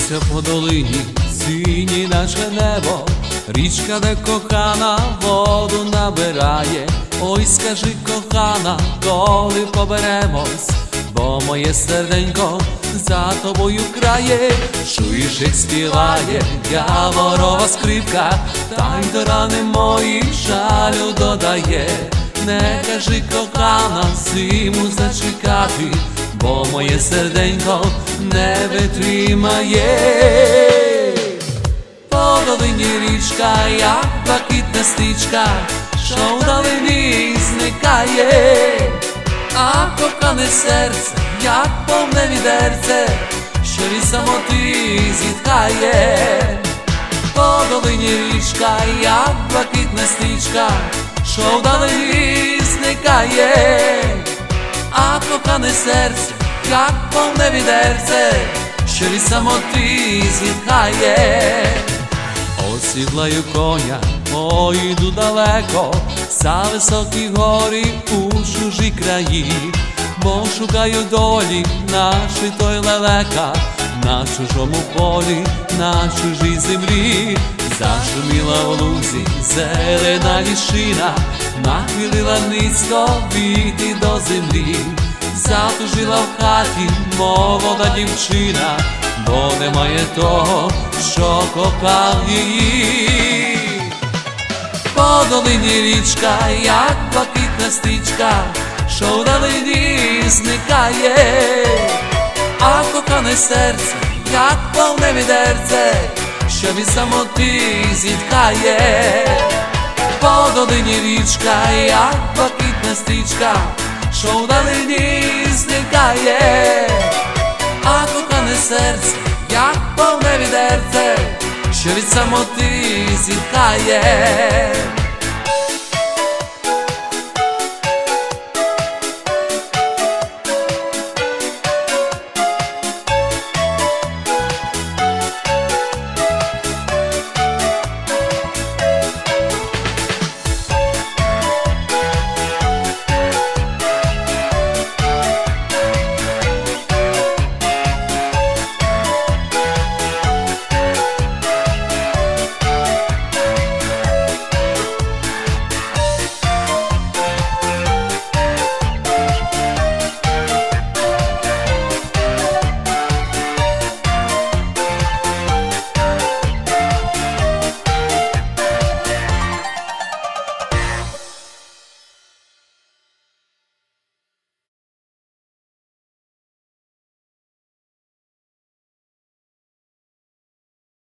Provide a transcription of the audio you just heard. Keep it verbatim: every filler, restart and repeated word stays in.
Котиться по долині, синій наше небо, річка, де кохана воду набирає. Ой, скажи, кохана, коли поберемось, бо моє серденько за тобою крає. Чуєш, як співає яворова скрипка, та й до рани мої жалю додає. Не кажи, кохана, зиму зачекати, бо моє серденько не витримає. По долині річка, як блакитна стрічка, що вдалині зникає, а кохане серце, як повне відерце, що від самоти зітхає. По долині річка, як блакитна стрічка, що вдалині зникає, а кохане серце, як повне відерце, що від самоти зітхає. Осідлаю коня, поїду далеко, за високі гори у чужі краї, бо шукаю долі нашої той лелека, на чужому полі, на чужій землі. Зашуміла у лузі зелена ліщина, нахилила низько віти до землі. Затужила в хаті молода дівчина, бо немає того, що кохав її. По долині річка, як блакитна стрічка, що вдалині зникає, а кохане серце, як повне відерце, що від самоти зітхає. По долині річка, як блакитна стрічка, що вдалині зникає, а кохане серце, як повне відерце, що від самоти зітхає.